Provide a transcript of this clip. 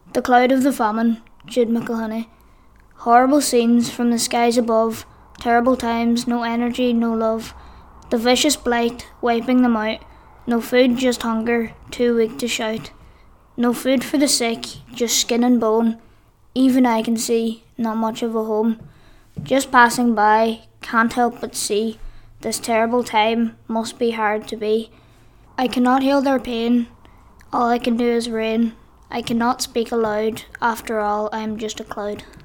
The cloud of the famine, Jude McElhenney. Horrible scenes from the skies above, terrible times, no energy, no love. The vicious blight, wiping them out. No food, just hunger, too weak to shout. No food for the sick, just skin and bone. Even I can see, not much of a home. Just passing by, can't help but see. This terrible time must be hard to be. I cannot heal their pain, all I can do is rain. I cannot speak aloud, after all I am just a cloud.